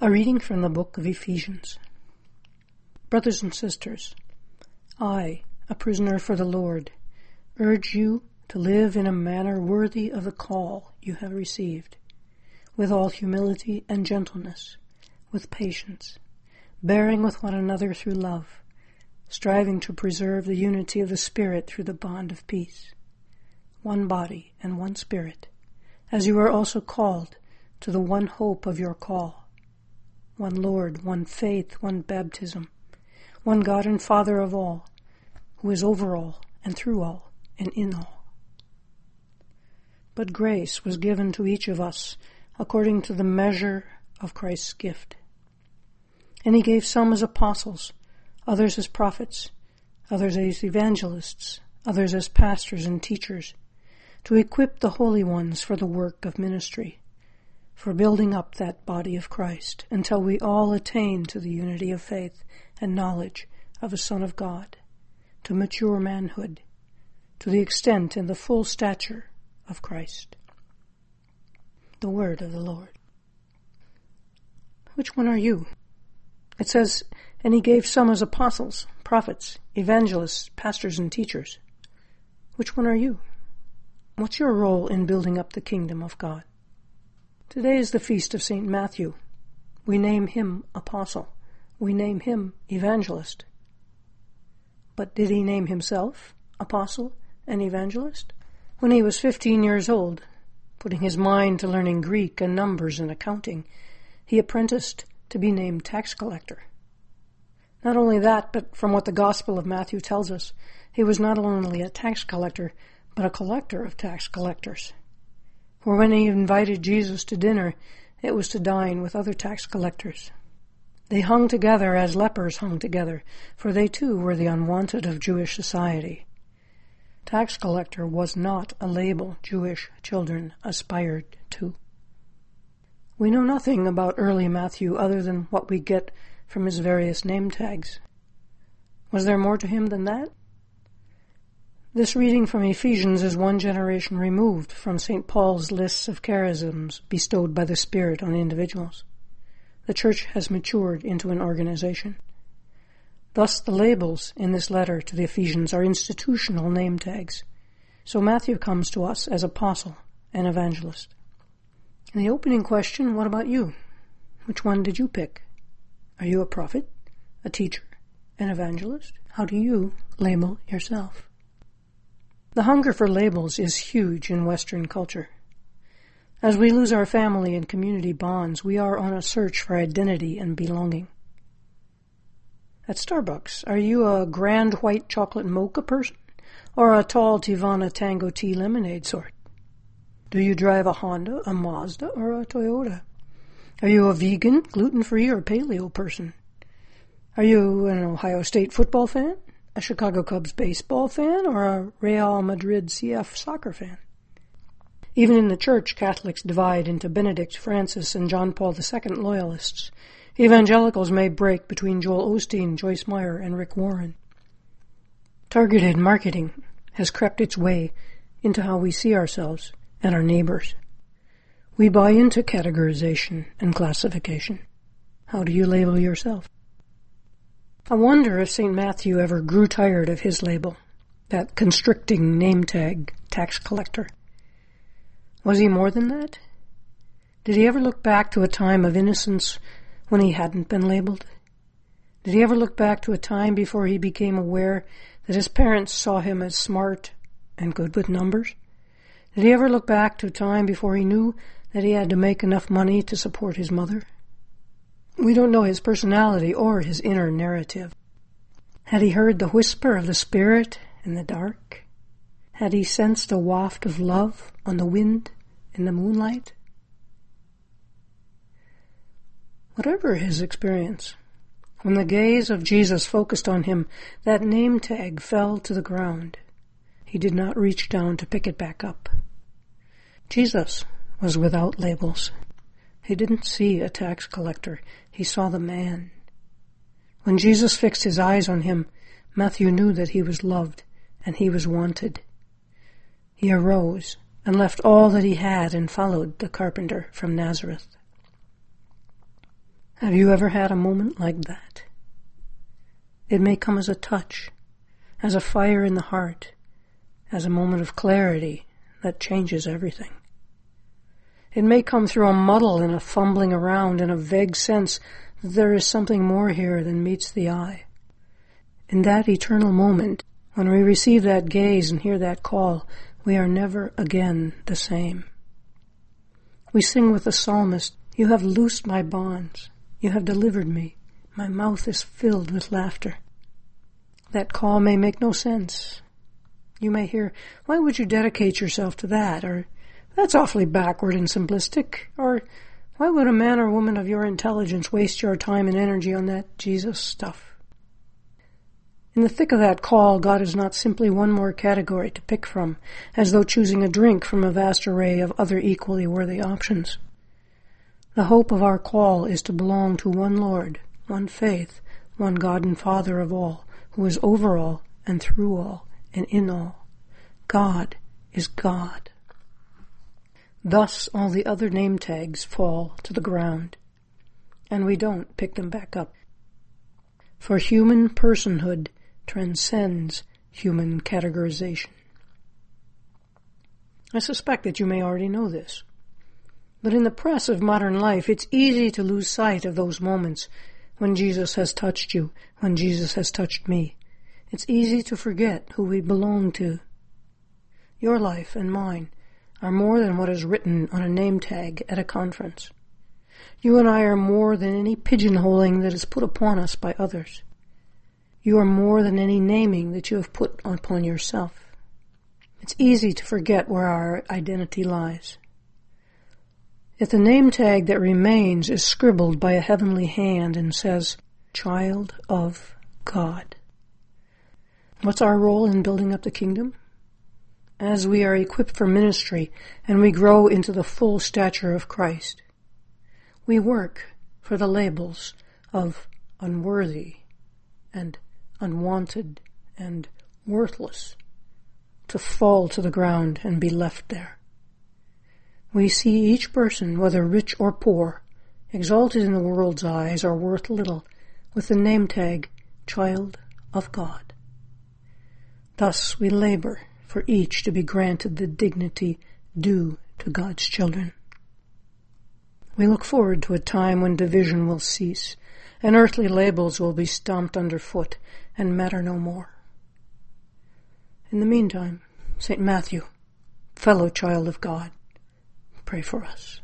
A reading from the book of Ephesians. Brothers and sisters, I, a prisoner for the Lord, urge you to live in a manner worthy of the call you have received, with all humility and gentleness, with patience, bearing with one another through love, striving to preserve the unity of the Spirit through the bond of peace. One body and one Spirit, as you are also called to the one hope of your call. One Lord, one faith, one baptism, one God and Father of all, who is over all and through all and in all. But grace was given to each of us according to the measure of Christ's gift. And he gave some as apostles, others as prophets, others as evangelists, others as pastors and teachers, to equip the holy ones for the work of ministry, for building up that body of Christ, until we all attain to the unity of faith and knowledge of the Son of God, to mature manhood, to the extent and the full stature of Christ. The word of the Lord. Which one are you? It says, and he gave some as apostles, prophets, evangelists, pastors, and teachers. Which one are you? What's your role in building up the kingdom of God? Today is the feast of St. Matthew. We name him apostle. We name him evangelist. But did he name himself apostle and evangelist? When he was 15 years old, putting his mind to learning Greek and numbers and accounting, he apprenticed to be named tax collector. Not only that, but from what the Gospel of Matthew tells us, he was not only a tax collector, but a collector of tax collectors. For when he invited Jesus to dinner, it was to dine with other tax collectors. They hung together as lepers hung together, for they too were the unwanted of Jewish society. Tax collector was not a label Jewish children aspired to. We know nothing about early Matthew other than what we get from his various name tags. Was there more to him than that? This reading from Ephesians is one generation removed from St. Paul's lists of charisms bestowed by the Spirit on individuals. The Church has matured into an organization. Thus the labels in this letter to the Ephesians are institutional name tags. So Matthew comes to us as apostle and evangelist. In the opening question, what about you? Which one did you pick? Are you a prophet, a teacher, an evangelist? How do you label yourself? The hunger for labels is huge in Western culture. As we lose our family and community bonds, we are on a search for identity and belonging. At Starbucks, are you a grand white chocolate mocha person or a tall Tivana Tango tea lemonade sort? Do you drive a Honda, a Mazda, or a Toyota? Are you a vegan, gluten-free, or paleo person? Are you an Ohio State football fan, a Chicago Cubs baseball fan, or a Real Madrid CF soccer fan? Even in the Church, Catholics divide into Benedict, Francis, and John Paul II loyalists. Evangelicals may break between Joel Osteen, Joyce Meyer, and Rick Warren. Targeted marketing has crept its way into how we see ourselves and our neighbors. We buy into categorization and classification. How do you label yourself? I wonder if St. Matthew ever grew tired of his label, that constricting name tag, tax collector. Was he more than that? Did he ever look back to a time of innocence when he hadn't been labeled? Did he ever look back to a time before he became aware that his parents saw him as smart and good with numbers? Did he ever look back to a time before he knew that he had to make enough money to support his mother? We don't know his personality or his inner narrative. Had he heard the whisper of the Spirit in the dark? Had he sensed a waft of love on the wind in the moonlight? Whatever his experience, when the gaze of Jesus focused on him, that name tag fell to the ground. He did not reach down to pick it back up. Jesus was without labels. He didn't see a tax collector. He saw the man. When Jesus fixed his eyes on him, Matthew knew that he was loved and he was wanted. He arose and left all that he had and followed the carpenter from Nazareth. Have you ever had a moment like that? It may come as a touch, as a fire in the heart, as a moment of clarity that changes everything. It may come through a muddle and a fumbling around and a vague sense that there is something more here than meets the eye. In that eternal moment, when we receive that gaze and hear that call, we are never again the same. We sing with the psalmist, "You have loosed my bonds. You have delivered me. My mouth is filled with laughter." That call may make no sense. You may hear, "Why would you dedicate yourself to that?" Or, "That's awfully backward and simplistic." Or, "Why would a man or woman of your intelligence waste your time and energy on that Jesus stuff?" In the thick of that call, God is not simply one more category to pick from, as though choosing a drink from a vast array of other equally worthy options. The hope of our call is to belong to one Lord, one faith, one God and Father of all, who is over all and through all and in all. God is God. Thus all the other name tags fall to the ground, and we don't pick them back up. For human personhood transcends human categorization. I suspect that you may already know this, but in the press of modern life, it's easy to lose sight of those moments when Jesus has touched you, when Jesus has touched me. It's easy to forget who we belong to. Your life and mine are more than what is written on a name tag at a conference. You and I are more than any pigeonholing that is put upon us by others. You are more than any naming that you have put upon yourself. It's easy to forget where our identity lies. Yet the name tag that remains is scribbled by a heavenly hand and says, "Child of God." What's our role in building up the kingdom? As we are equipped for ministry and we grow into the full stature of Christ, we work for the labels of unworthy and unwanted and worthless to fall to the ground and be left there. We see each person, whether rich or poor, exalted in the world's eyes or worth little, with the name tag, "Child of God." Thus we labor for each to be granted the dignity due to God's children. We look forward to a time when division will cease, and earthly labels will be stomped underfoot and matter no more. In the meantime, St. Matthew, fellow child of God, pray for us.